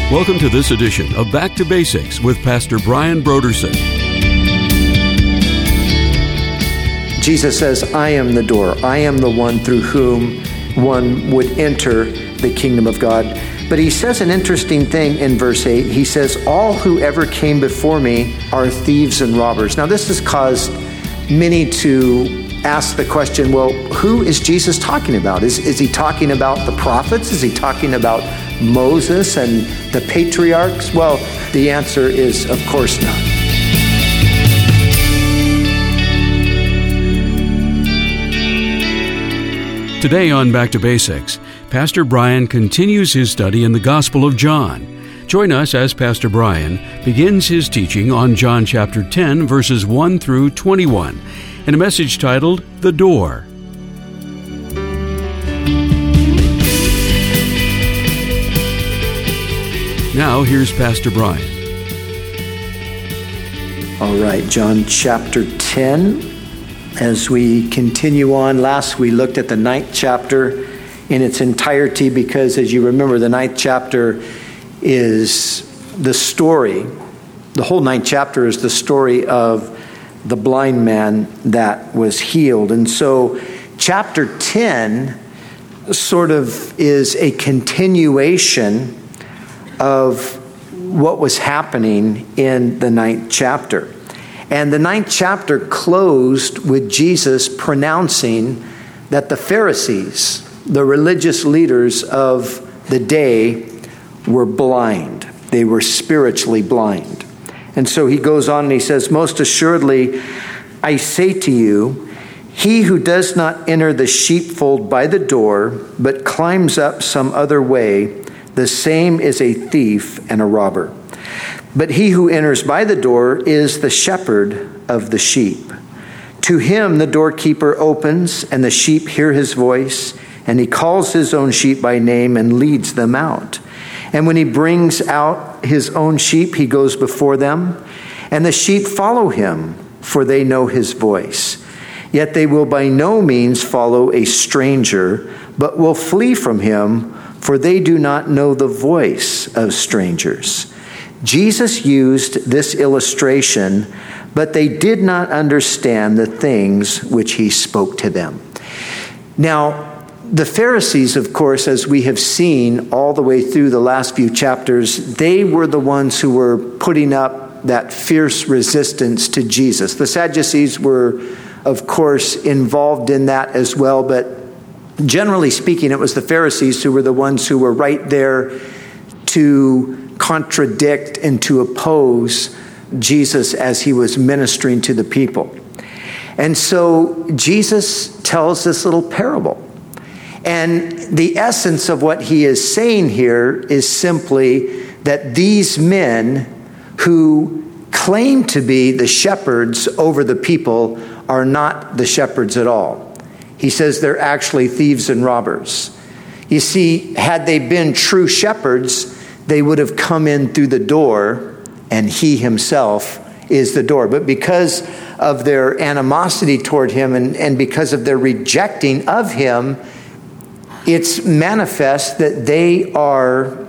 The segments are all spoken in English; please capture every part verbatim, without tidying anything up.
Welcome to this edition of Back to Basics with Pastor Brian Brodersen. Jesus says, I am the door. I am the one through whom one would enter the kingdom of God. But he says an interesting thing in verse eight. He says, all who ever came before me are thieves and robbers. Now, this has caused many to ask the question, well, who is Jesus talking about? Is, is he talking about the prophets? Is he talking about Moses and the patriarchs? Well, the answer is, of course not. Today on Back to Basics, Pastor Brian continues his study in the Gospel of John. Join us as Pastor Brian begins his teaching on John chapter ten, verses one through twenty-one, in a message titled, The Door. Now, here's Pastor Brian. All right, John chapter ten. As we continue on, last we looked at the ninth chapter in its entirety because, as you remember, the ninth chapter is the story. The whole ninth chapter is the story of the blind man that was healed. And so chapter ten sort of is a continuation of what was happening in the ninth chapter. And the ninth chapter closed with Jesus pronouncing that the Pharisees, the religious leaders of the day, were blind. They were spiritually blind. And so he goes on and he says, most assuredly, I say to you, he who does not enter the sheepfold by the door, but climbs up some other way, the same is a thief and a robber. But he who enters by the door is the shepherd of the sheep. To him the doorkeeper opens, and the sheep hear his voice, and he calls his own sheep by name and leads them out. And when he brings out his own sheep, he goes before them, and the sheep follow him, for they know his voice. Yet they will by no means follow a stranger, but will flee from him, for they do not know the voice of strangers. Jesus used this illustration, but they did not understand the things which he spoke to them. Now, the Pharisees, of course, as we have seen all the way through the last few chapters, they were the ones who were putting up that fierce resistance to Jesus. The Sadducees were, of course, involved in that as well, but generally speaking, it was the Pharisees who were the ones who were right there to contradict and to oppose Jesus as he was ministering to the people. And so Jesus tells this little parable. And the essence of what he is saying here is simply that these men who claim to be the shepherds over the people are not the shepherds at all. He says they're actually thieves and robbers. You see, had they been true shepherds, they would have come in through the door, and he himself is the door. But because of their animosity toward him and, and because of their rejecting of him, it's manifest that they are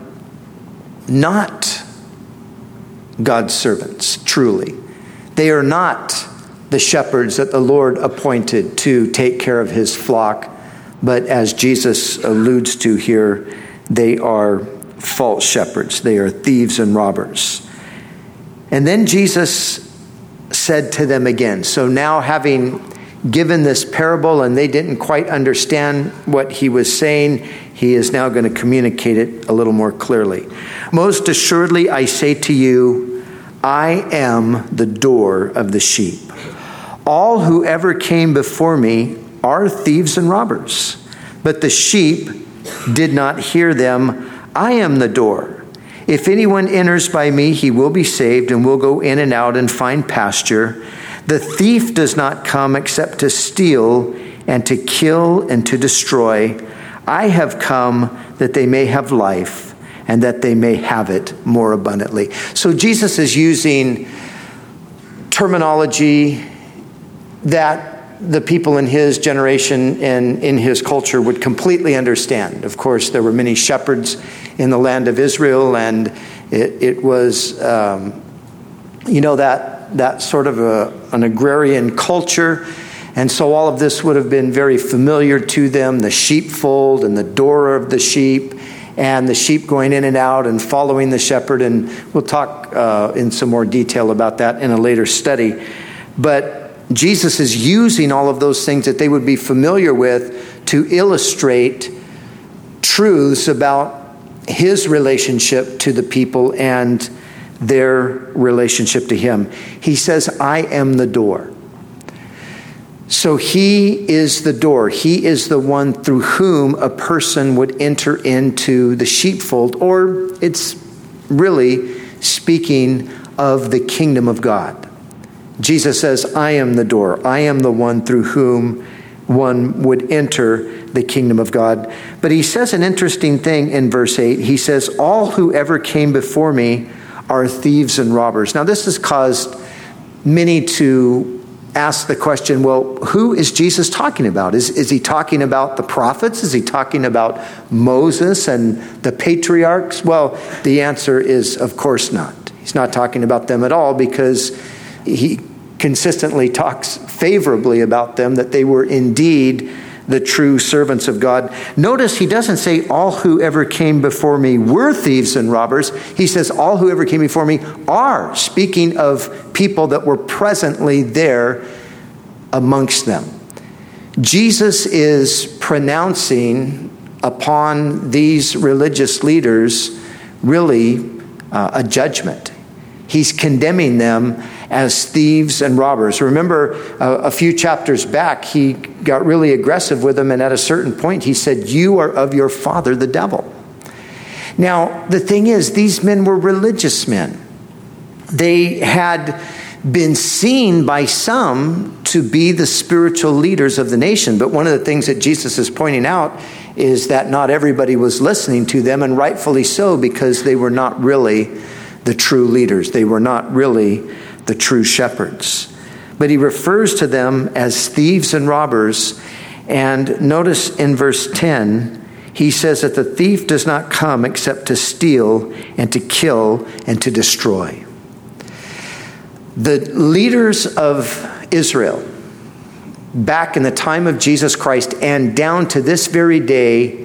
not God's servants, truly. They are not the shepherds that the Lord appointed to take care of his flock. But as Jesus alludes to here, they are false shepherds. They are thieves and robbers. And then Jesus said to them again. So now, having given this parable and they didn't quite understand what he was saying, he is now going to communicate it a little more clearly. Most assuredly, I say to you, I am the door of the sheep. All who ever came before me are thieves and robbers, but the sheep did not hear them. I am the door. If anyone enters by me, he will be saved and will go in and out and find pasture. The thief does not come except to steal and to kill and to destroy. I have come that they may have life and that they may have it more abundantly. So Jesus is using terminology that the people in his generation and in his culture would completely understand. Of course, there were many shepherds in the land of Israel, and it, it was, um, you know, that that sort of a, an agrarian culture. And so all of this would have been very familiar to them, the sheepfold and the door of the sheep, and the sheep going in and out and following the shepherd. And we'll talk uh, in some more detail about that in a later study. But Jesus is using all of those things that they would be familiar with to illustrate truths about his relationship to the people and their relationship to him. He says, I am the door. So he is the door. He is the one through whom a person would enter into the sheepfold, or it's really speaking of the kingdom of God. Jesus says, I am the door. I am the one through whom one would enter the kingdom of God. But he says an interesting thing in verse eight. He says, all who ever came before me are thieves and robbers. Now this has caused many to ask the question, well, who is Jesus talking about? Is, is he talking about the prophets? Is he talking about Moses and the patriarchs? Well, the answer is, of course not. He's not talking about them at all, because he consistently talks favorably about them, that they were indeed the true servants of God. Notice he doesn't say all who ever came before me were thieves and robbers. He says all who ever came before me are, speaking of people that were presently there amongst them. Jesus is pronouncing upon these religious leaders really uh, a judgment. He's condemning them as thieves and robbers. Remember, uh, a few chapters back, he got really aggressive with them, and at a certain point he said, you are of your father, the devil. Now, the thing is, these men were religious men. They had been seen by some to be the spiritual leaders of the nation. But one of the things that Jesus is pointing out is that not everybody was listening to them, and rightfully so, because they were not really the true leaders. They were not really the true shepherds. But he refers to them as thieves and robbers. And notice in verse ten, he says that the thief does not come except to steal and to kill and to destroy. The leaders of Israel, back in the time of Jesus Christ and down to this very day,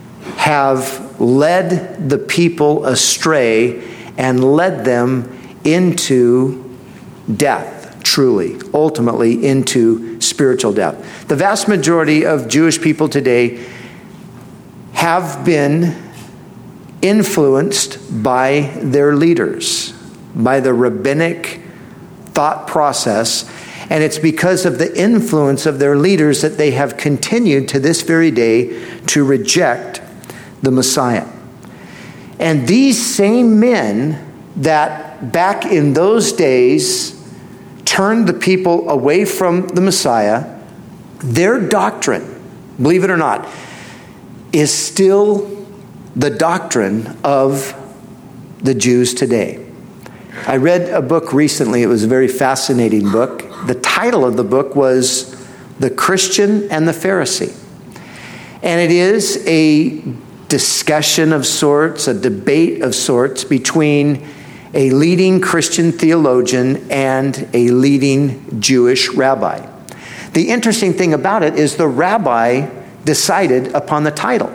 have led the people astray and led them into death, truly, ultimately into spiritual death. The vast majority of Jewish people today have been influenced by their leaders, by the rabbinic thought process, and it's because of the influence of their leaders that they have continued to this very day to reject the Messiah. And these same men that back in those days turned the people away from the Messiah, their doctrine, believe it or not, is still the doctrine of the Jews today. I read a book recently. It was a very fascinating book. The title of the book was The Christian and the Pharisee. And it is a discussion of sorts, a debate of sorts between a leading Christian theologian and a leading Jewish rabbi. The interesting thing about it is the rabbi decided upon the title,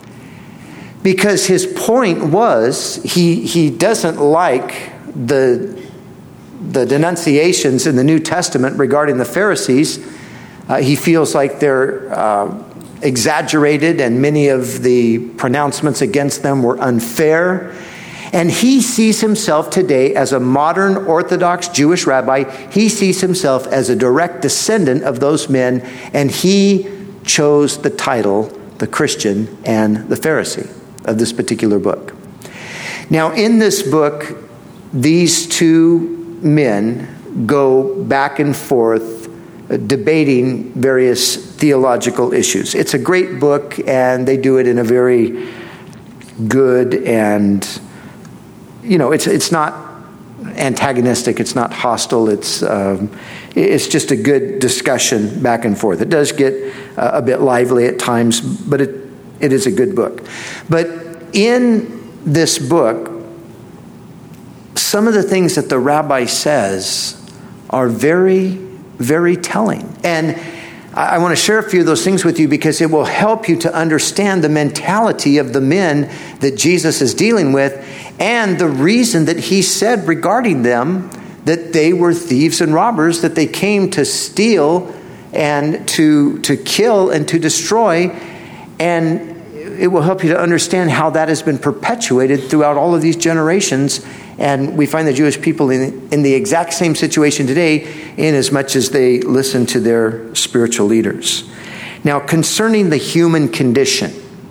because his point was he he doesn't like the the denunciations in the New Testament regarding the Pharisees. Uh, he feels like they're uh, exaggerated, and many of the pronouncements against them were unfair. And he sees himself today as a modern Orthodox Jewish rabbi. He sees himself as a direct descendant of those men, and he chose the title, The Christian and the Pharisee, of this particular book. Now, in this book, these two men go back and forth uh, debating various theological issues. It's a great book, and they do it in a very good and, you know, it's it's not antagonistic. It's not hostile. It's um, it's just a good discussion back and forth. It does get uh, a bit lively at times, but it it is a good book. But in this book, some of the things that the rabbi says are very, very telling. And I want to share a few of those things with you because it will help you to understand the mentality of the men that Jesus is dealing with and the reason that he said regarding them that they were thieves and robbers, that they came to steal and to, to kill and to destroy. And it will help you to understand how that has been perpetuated throughout all of these generations. And we find the Jewish people in, in the exact same situation today, in as much as they listen to their spiritual leaders. Now, concerning the human condition,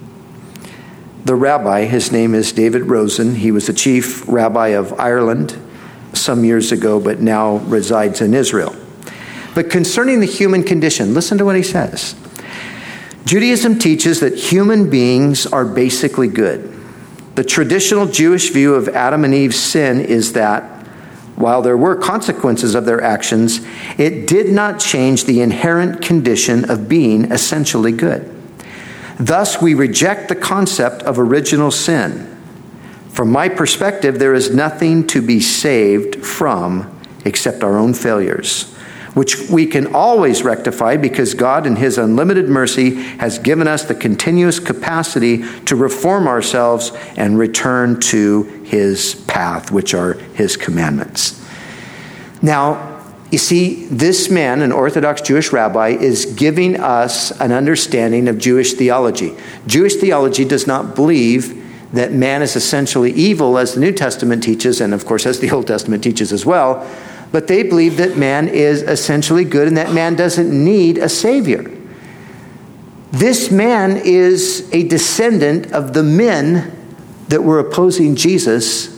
the rabbi, his name is David Rosen. He was the chief rabbi of Ireland some years ago, but now resides in Israel. But concerning the human condition, listen to what he says. Judaism teaches that human beings are basically good. The traditional Jewish view of Adam and Eve's sin is that while there were consequences of their actions, it did not change the inherent condition of being essentially good. Thus, we reject the concept of original sin. From my perspective, there is nothing to be saved from except our own failures, which we can always rectify because God in his unlimited mercy has given us the continuous capacity to reform ourselves and return to his path, which are his commandments. Now, you see, this man, an Orthodox Jewish rabbi, is giving us an understanding of Jewish theology. Jewish theology does not believe that man is essentially evil, as the New Testament teaches, and of course as the Old Testament teaches as well. But they believe that man is essentially good and that man doesn't need a savior. This man is a descendant of the men that were opposing Jesus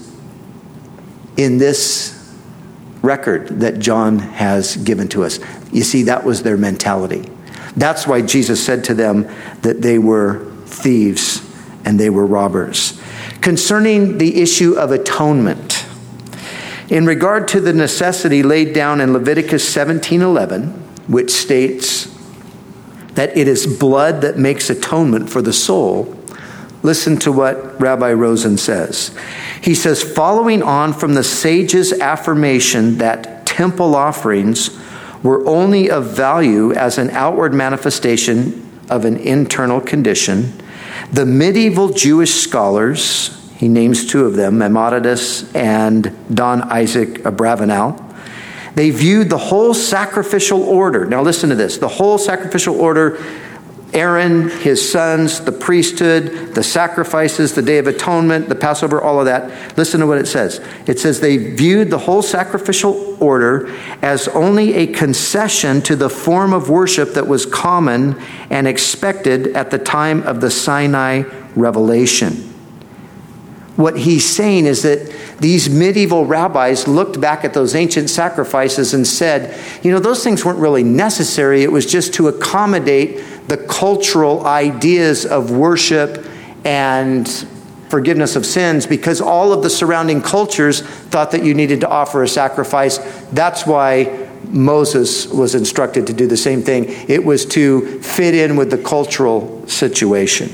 in this record that John has given to us. You see, that was their mentality. That's why Jesus said to them that they were thieves and they were robbers. Concerning the issue of atonement, in regard to the necessity laid down in Leviticus seventeen eleven, which states that it is blood that makes atonement for the soul, listen to what Rabbi Rosen says. He says, following on from the sage's affirmation that temple offerings were only of value as an outward manifestation of an internal condition, the medieval Jewish scholars, he names two of them, Maimonides and Don Isaac Abravanel. They viewed the whole sacrificial order. Now listen to this. The whole sacrificial order, Aaron, his sons, the priesthood, the sacrifices, the Day of Atonement, the Passover, all of that. Listen to what it says. It says they viewed the whole sacrificial order as only a concession to the form of worship that was common and expected at the time of the Sinai revelation. What he's saying is that these medieval rabbis looked back at those ancient sacrifices and said, you know, those things weren't really necessary. It was just to accommodate the cultural ideas of worship and forgiveness of sins, because all of the surrounding cultures thought that you needed to offer a sacrifice. That's why Moses was instructed to do the same thing. It was to fit in with the cultural situation.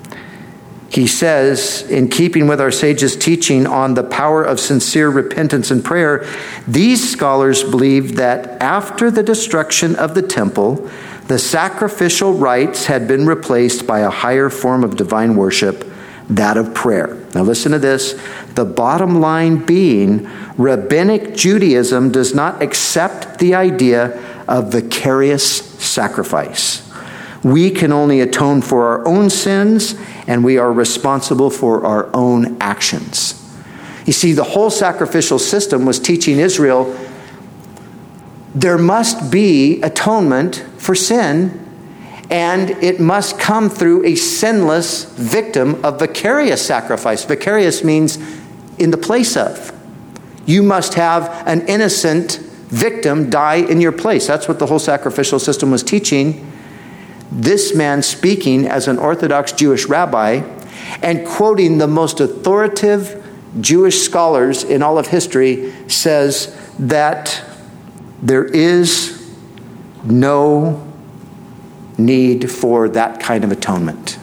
He says, in keeping with our sages' teaching on the power of sincere repentance and prayer, these scholars believed that after the destruction of the temple, the sacrificial rites had been replaced by a higher form of divine worship, that of prayer. Now listen to this. The bottom line being, Rabbinic Judaism does not accept the idea of vicarious sacrifice. We can only atone for our own sins, and we are responsible for our own actions. You see, the whole sacrificial system was teaching Israel there must be atonement for sin, and it must come through a sinless victim of vicarious sacrifice. Vicarious means in the place of. You must have an innocent victim die in your place. That's what the whole sacrificial system was teaching. This man speaking as an Orthodox Jewish rabbi and quoting the most authoritative Jewish scholars in all of history says that there is no need for that kind of atonement.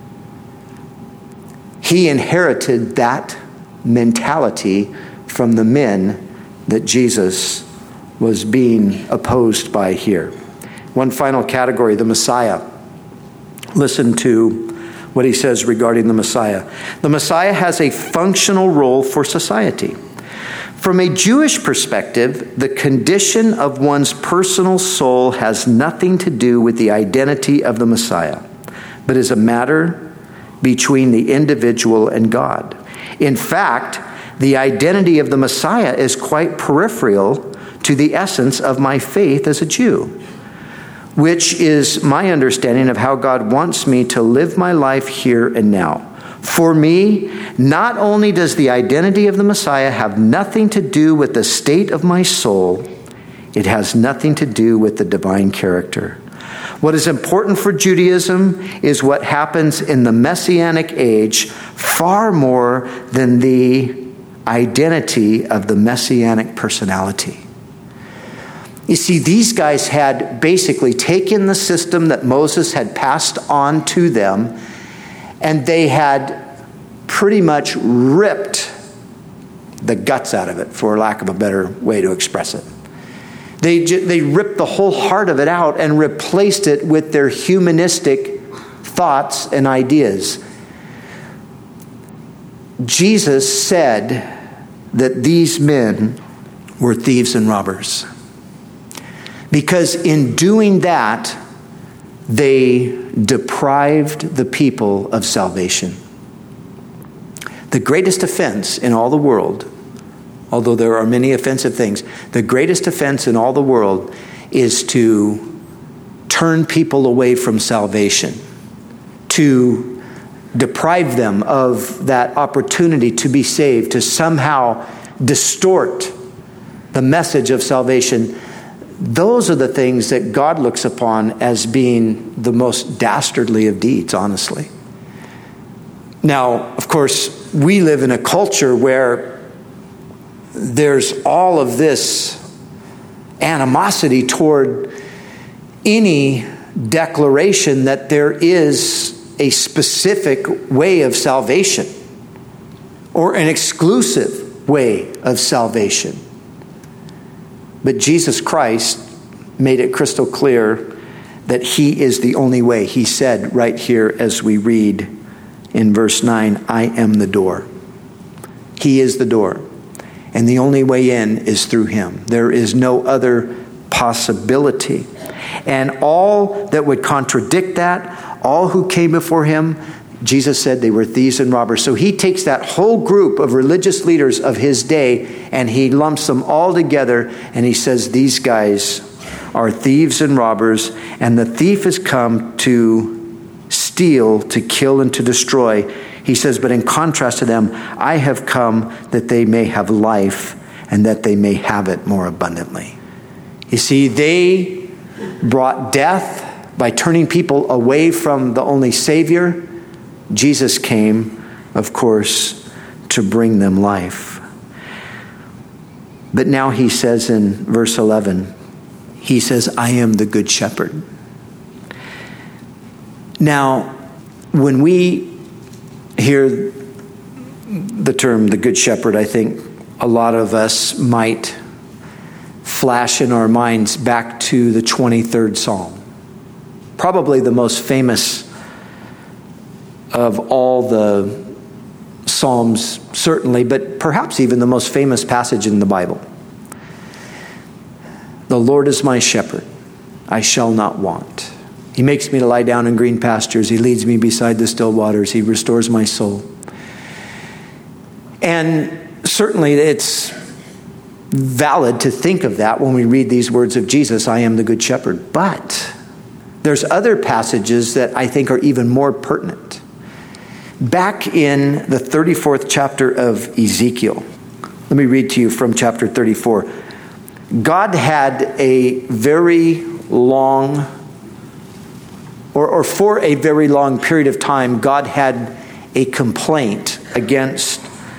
He inherited that mentality from the men that Jesus was being opposed by here. One final category, the Messiah. Listen to what he says regarding the Messiah. The Messiah has a functional role for society. From a Jewish perspective, the condition of one's personal soul has nothing to do with the identity of the Messiah, but is a matter between the individual and God. In fact, the identity of the Messiah is quite peripheral to the essence of my faith as a Jew, which is my understanding of how God wants me to live my life here and now. For me, not only does the identity of the Messiah have nothing to do with the state of my soul, it has nothing to do with the divine character. What is important for Judaism is what happens in the Messianic age far more than the identity of the Messianic personality. You see, these guys had basically taken the system that Moses had passed on to them, and they had pretty much ripped the guts out of it, for lack of a better way to express it. They, they ripped the whole heart of it out and replaced it with their humanistic thoughts and ideas. Jesus said that these men were thieves and robbers, because in doing that, they deprived the people of salvation. The greatest offense in all the world, although there are many offensive things, the greatest offense in all the world is to turn people away from salvation, to deprive them of that opportunity to be saved, to somehow distort the message of salvation. Those are the things that God looks upon as being the most dastardly of deeds, honestly. Now, of course, we live in a culture where there's all of this animosity toward any declaration that there is a specific way of salvation or an exclusive way of salvation. But Jesus Christ made it crystal clear that He is the only way. He said right here as we read in verse nine, I am the door. He is the door. And the only way in is through Him. There is no other possibility. And all that would contradict that, all who came before Him, Jesus said they were thieves and robbers. So He takes that whole group of religious leaders of His day and He lumps them all together and He says these guys are thieves and robbers, and the thief has come to steal, to kill, and to destroy. He says, but in contrast to them, I have come that they may have life and that they may have it more abundantly. You see, they brought death by turning people away from the only Savior. Jesus came, of course, to bring them life. But now He says in verse eleven, He says, I am the good shepherd. Now, when we hear the term the good shepherd, I think a lot of us might flash in our minds back to the twenty-third Psalm. Probably the most famous of all the Psalms, certainly, but perhaps even the most famous passage in the Bible. The Lord is my shepherd, I shall not want. He makes me to lie down in green pastures. He leads me beside the still waters. He restores my soul. And certainly it's valid to think of that when we read these words of Jesus, I am the good shepherd. But there's other passages that I think are even more pertinent. Back in the thirty-fourth chapter of Ezekiel, let me read to you from chapter thirty-four. God had a very long, or, or for a very long period of time, God had a complaint against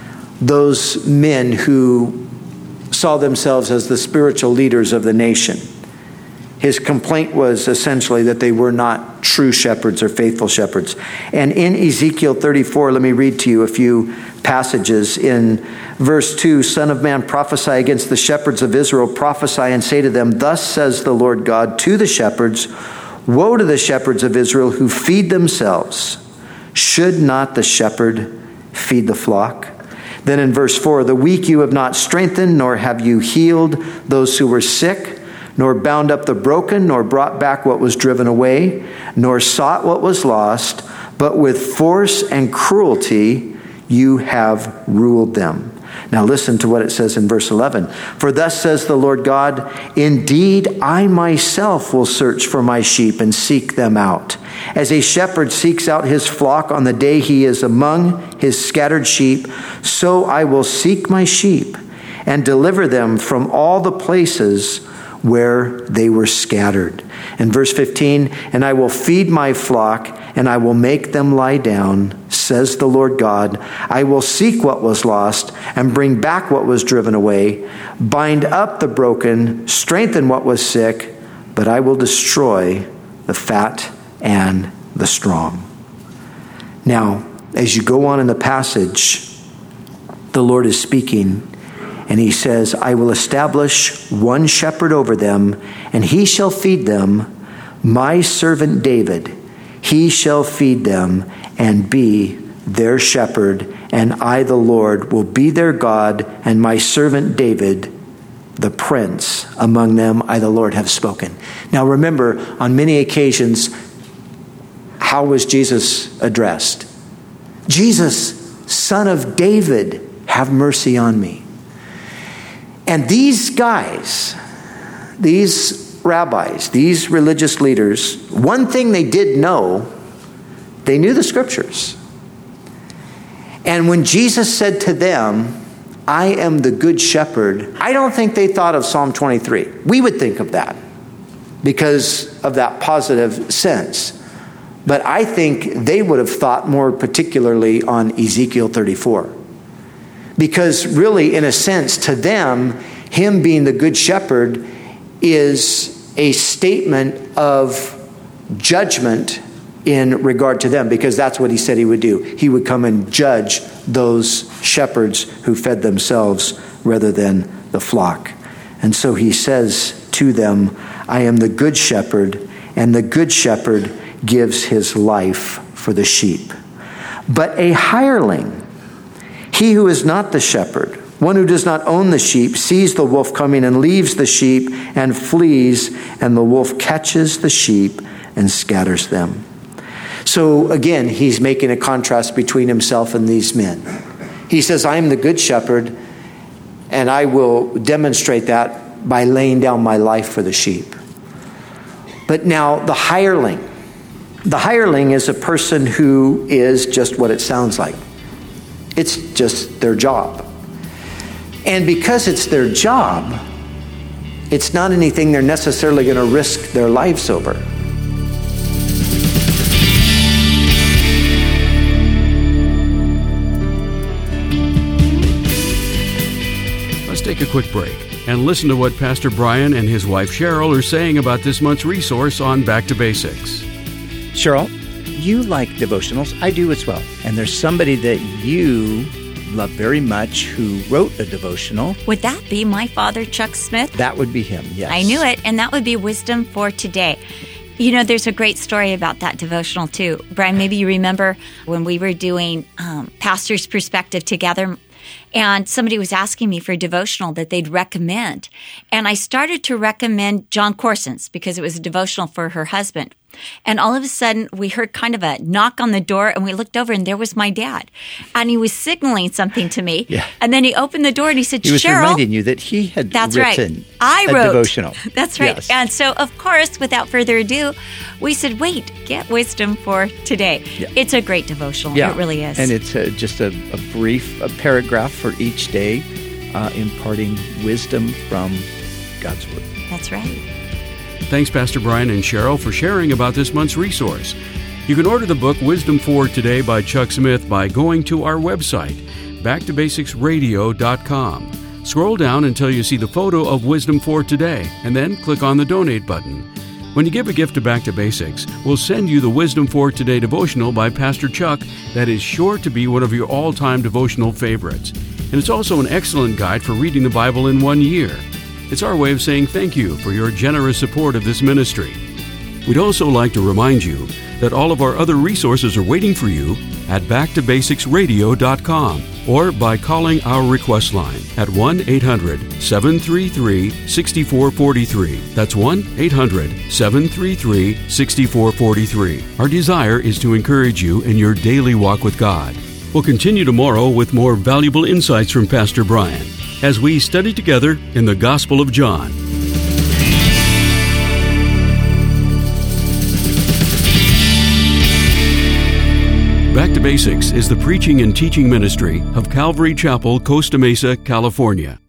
those men who saw themselves as the spiritual leaders of the nation. His complaint was essentially that they were not true shepherds or faithful shepherds. And in Ezekiel thirty-four, let me read to you a few passages. In verse two, Son of man, prophesy against the shepherds of Israel, prophesy and say to them, thus says the Lord God to the shepherds, woe to the shepherds of Israel who feed themselves. Should not the shepherd feed the flock? Then in verse four, the weak you have not strengthened, nor have you healed those who were sick, nor bound up the broken, nor brought back what was driven away, nor sought what was lost, but with force and cruelty you have ruled them. Now listen to what it says in verse eleven. For thus says the Lord God, indeed I myself will search for my sheep and seek them out. As a shepherd seeks out his flock on the day he is among his scattered sheep, so I will seek my sheep and deliver them from all the places where they were scattered. In verse fifteen, and I will feed my flock, and I will make them lie down, says the Lord God. I will seek what was lost, and bring back what was driven away, bind up the broken, strengthen what was sick, but I will destroy the fat and the strong. Now, as you go on in the passage, the Lord is speaking. And he says, I will establish one shepherd over them, and he shall feed them, my servant David. He shall feed them and be their shepherd, and I, the Lord, will be their God, and my servant David, the prince. Among them, I, the Lord, have spoken. Now remember, on many occasions, how was Jesus addressed? Jesus, Son of David, have mercy on me. And these guys, these rabbis, these religious leaders, one thing they did know, they knew the scriptures. And when Jesus said to them, I am the good shepherd, I don't think they thought of Psalm twenty-three. We would think of that because of that positive sense. But I think they would have thought more particularly on Ezekiel thirty-four. Because really, in a sense, to them, him being the good shepherd is a statement of judgment in regard to them, because that's what he said he would do. He would come and judge those shepherds who fed themselves rather than the flock. And so he says to them, I am the good shepherd, and the good shepherd gives his life for the sheep. But a hireling, he who is not the shepherd, one who does not own the sheep, sees the wolf coming and leaves the sheep and flees, and the wolf catches the sheep and scatters them. So again, he's making a contrast between himself and these men. He says, I am the good shepherd, and I will demonstrate that by laying down my life for the sheep. But now the hireling. The hireling is a person who is just what it sounds like. It's just their job. And because it's their job, it's not anything they're necessarily going to risk their lives over. Let's take a quick break and listen to what Pastor Brian and his wife Cheryl are saying about this month's resource on Back to Basics. Cheryl, you like devotionals. I do as well. And there's somebody that you love very much who wrote a devotional. Would that be my father, Chuck Smith? That would be him, yes. I knew it, and that would be Wisdom for Today. You know, there's a great story about that devotional, too. Brian, maybe you remember when we were doing um, Pastor's Perspective together, and somebody was asking me for a devotional that they'd recommend. And I started to recommend John Corson's because it was a devotional for her husband. And all of a sudden, we heard kind of a knock on the door, and we looked over, and there was my dad. And he was signaling something to me. Yeah. And then he opened the door, and he said, he was Cheryl. reminding you that he had that's written right. I a wrote, devotional. That's right. Yes. And so, of course, without further ado, we said, wait, get Wisdom for Today. Yeah. It's a great devotional. Yeah. It really is. And it's a, just a, a brief a paragraph for each day, uh, imparting wisdom from God's Word. That's right. Thanks, Pastor Brian and Cheryl, for sharing about this month's resource. You can order the book Wisdom for Today by Chuck Smith by going to our website, back to basics radio dot com. Scroll down until you see the photo of Wisdom for Today, and then click on the Donate button. When you give a gift to Back to Basics, we'll send you the Wisdom for Today devotional by Pastor Chuck that is sure to be one of your all-time devotional favorites. And it's also an excellent guide for reading the Bible in one year. It's our way of saying thank you for your generous support of this ministry. We'd also like to remind you that all of our other resources are waiting for you at back to basics radio dot com or by calling our request line at one eight hundred seven three three six four four three. That's one eight hundred seven three three six four four three. Our desire is to encourage you in your daily walk with God. We'll continue tomorrow with more valuable insights from Pastor Brian as we study together in the Gospel of John. Back to Basics is the preaching and teaching ministry of Calvary Chapel, Costa Mesa, California.